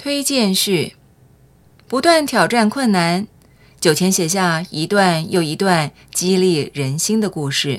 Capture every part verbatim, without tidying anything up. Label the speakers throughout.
Speaker 1: 推荐序：不断挑战困难，九天写下一段又一段激励人心的故事。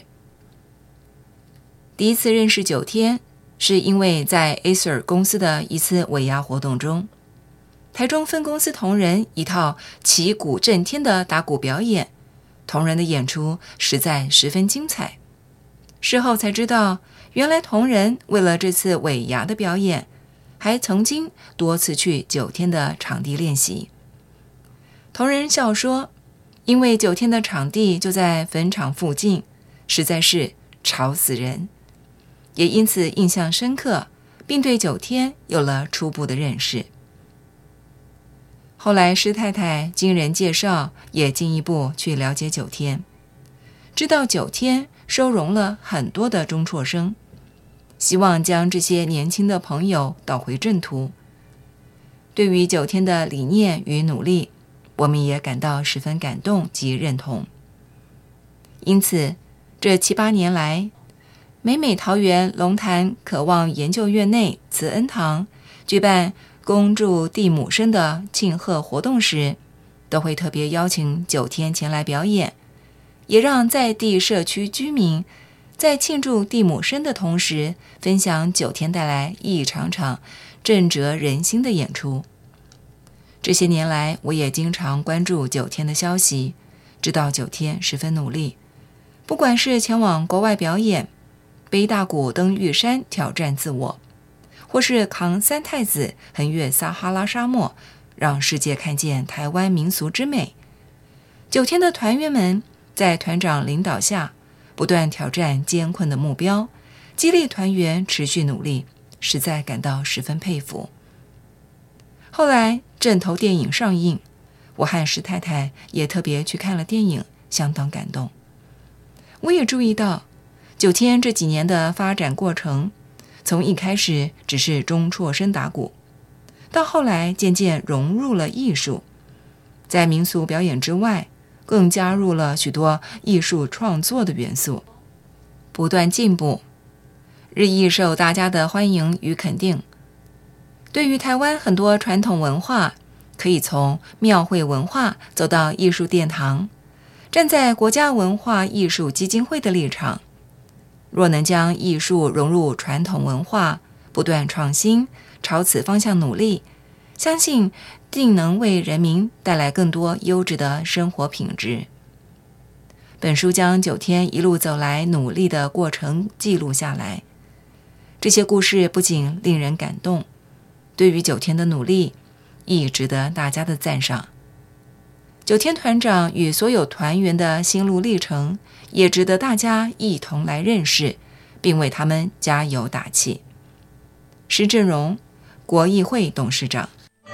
Speaker 1: 第一次认识九天，是因为在 Acer 公司的一次尾牙活动中，台中分公司同仁一套旗鼓震天的打鼓表演，同仁的演出实在十分精彩。事后才知道，原来同仁为了这次尾牙的表演，还曾经多次去九天的场地练习。同仁笑说，因为九天的场地就在坟场附近，实在是吵死人，也因此印象深刻，并对九天有了初步的认识。后来施太太经人介绍，也进一步去了解九天，知道九天收容了很多的中辍生，希望将这些年轻的朋友导回正途。对于九天的理念与努力，我们也感到十分感动及认同。因此，这七八年来，每每桃园龙潭渴望研究院内慈恩堂举办恭祝地母生的庆贺活动时，都会特别邀请九天前来表演，也让在地社区居民在庆祝地母生的同时，分享九天带来一场场震慑人心的演出。这些年来，我也经常关注九天的消息，知道九天十分努力，不管是前往国外表演，背大鼓登玉山挑战自我，或是扛三太子横越撒哈拉沙漠，让世界看见台湾民俗之美。九天的团员们在团长领导下，不断挑战艰困的目标，激励团员持续努力，实在感到十分佩服。后来正头电影上映，我和石太太也特别去看了电影，相当感动。我也注意到九天这几年的发展过程，从一开始只是中辍生打鼓，到后来渐渐融入了艺术，在民俗表演之外，更加入了许多艺术创作的元素，不断进步，日益受大家的欢迎与肯定。对于台湾很多传统文化，可以从庙会文化走到艺术殿堂，站在国家文化艺术基金会的立场，若能将艺术融入传统文化，不断创新，朝此方向努力，相信定能为人民带来更多优质的生活品质。本书将九天一路走来努力的过程记录下来，这些故事不仅令人感动，对于九天的努力亦值得大家的赞赏。九天团长与所有团员的心路历程也值得大家一同来认识，并为他们加油打气。施正荣，国艺会董事长。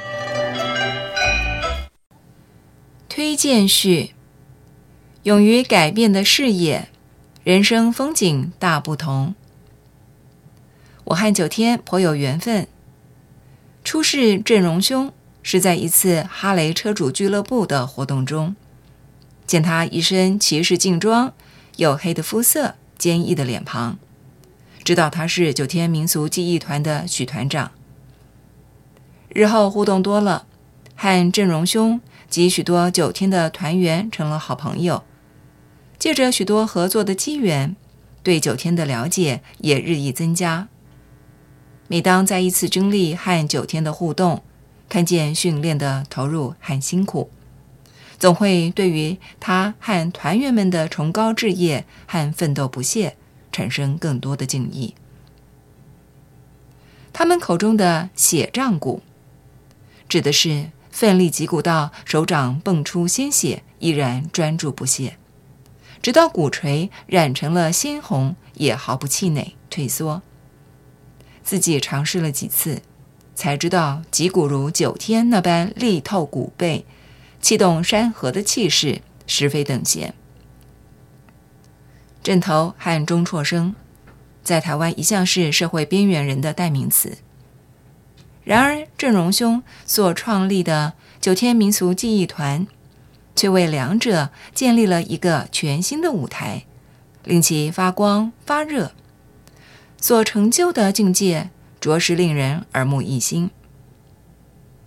Speaker 1: 推荐序：勇于改变的视野，人生风景大不同。我和九天颇有缘分，初识郑荣兄是在一次哈雷车主俱乐部的活动中，见他一身骑士劲装，黝黑的肤色，坚毅的脸庞，知道他是九天民俗技艺团的许团长。日后互动多了，和郑荣兄及许多九天的团员成了好朋友，借着许多合作的机缘，对九天的了解也日益增加。每当在一次经历和九天的互动，看见训练的投入和辛苦，总会对于他和团员们的崇高志业和奋斗不懈产生更多的敬意。他们口中的血仗鼓，指的是奋力击鼓到手掌迸出鲜血，依然专注不懈，直到鼓槌染成了鲜红，也毫不气馁退缩。自己尝试了几次，才知道击鼓如九天那般力透鼓背，气动山河的气势实非等闲。阵头和中辍生在台湾一向是社会边缘人的代名词，然而郑荣兄所创立的九天民俗技艺团，却为两者建立了一个全新的舞台，令其发光发热。所成就的境界着实令人耳目一新。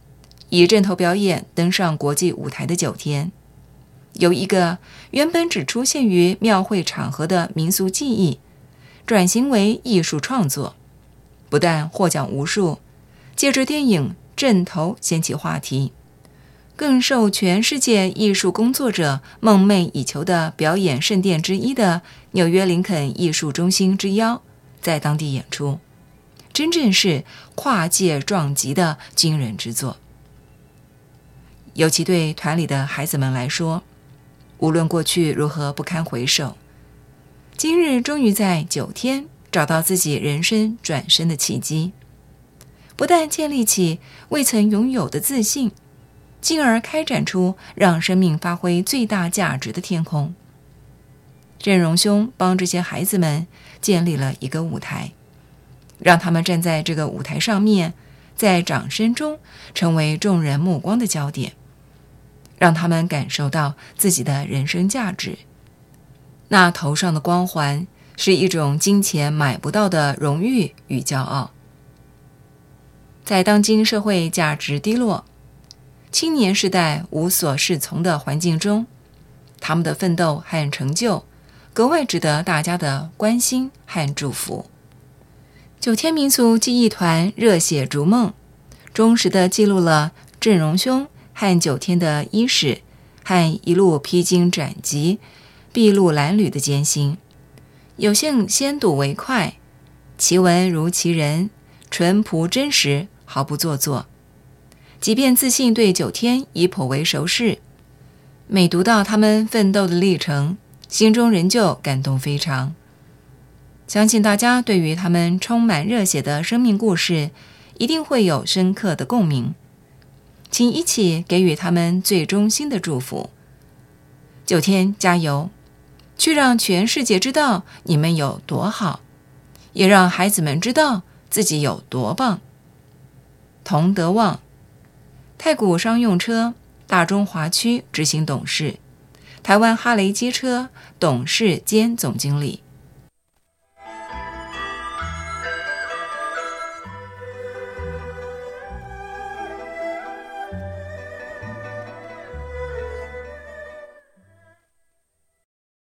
Speaker 1: 以阵头表演登上国际舞台的九天，由一个原本只出现于庙会场合的民俗技艺，转型为艺术创作，不但获奖无数，借着电影《阵头》掀起话题，更受全世界艺术工作者梦寐以求的表演圣殿之一的纽约林肯艺术中心之邀，在当地演出，真正是跨界撞击的惊人之作。尤其对团里的孩子们来说，无论过去如何不堪回首，今日终于在九天找到自己人生转身的契机，不但建立起未曾拥有的自信，进而开展出让生命发挥最大价值的天空。郑荣兄帮这些孩子们建立了一个舞台，让他们站在这个舞台上面，在掌声中成为众人目光的焦点，让他们感受到自己的人生价值。那头上的光环是一种金钱买不到的荣誉与骄傲。在当今社会价值低落、青年时代无所适从的环境中，他们的奋斗和成就格外值得大家的关心和祝福。九天民俗技艺团热血逐梦，忠实地记录了郑荣兄和九天的伊始和一路披荆斩棘、筚路蓝缕的艰辛。有幸先睹为快，其文如其人，淳朴真实，毫不做作。即便自信对九天已颇为熟识，每读到他们奋斗的历程，心中仍旧感动非常。相信大家对于他们充满热血的生命故事，一定会有深刻的共鸣。请一起给予他们最衷心的祝福。九天加油，去让全世界知道你们有多好，也让孩子们知道自己有多棒。童德旺，太古商用车大中华区执行董事，台湾哈雷机车董事兼总经理。